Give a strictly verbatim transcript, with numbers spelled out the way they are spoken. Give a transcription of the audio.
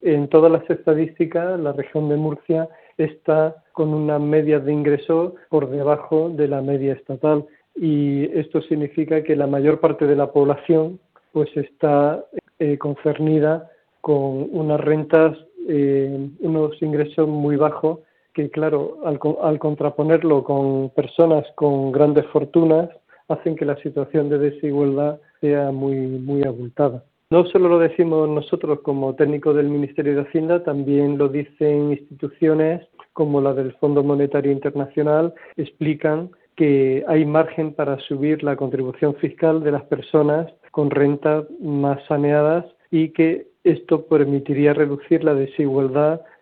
En todas las estadísticas, la región de Murcia está con una media de ingresos por debajo de la media estatal y esto significa que la mayor parte de la población pues está eh, concernida con unas rentas, eh, unos ingresos muy bajos que, claro, al, al contraponerlo con personas con grandes fortunas, hacen que la situación de desigualdad sea muy, muy abultada. No solo lo decimos nosotros como técnicos del Ministerio de Hacienda, también lo dicen instituciones como la del Fondo Monetario Internacional, explican que hay margen para subir la contribución fiscal de las personas con rentas más saneadas y que esto permitiría reducir la desigualdad